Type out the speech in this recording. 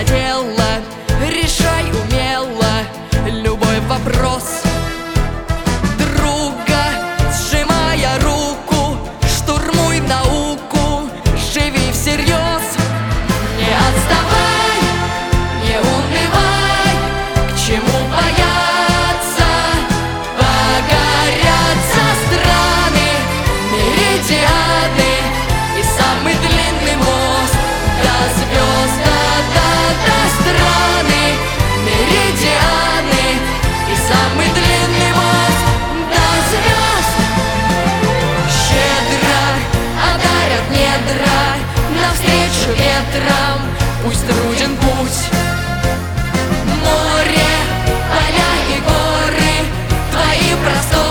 дело, решай умело любой вопрос. Друга, сжимая руку, штурмуй науку, живи всерьез. Не отставай, не унывай, к чему бояться? Погорятся страны, меридианы и самый длинный мост до звезд, до страны, меридианы и самый длинный мост до звезд. Щедро одарят недра навстречу ветрам, пусть труден путь. Море, поля и горы, твои просторы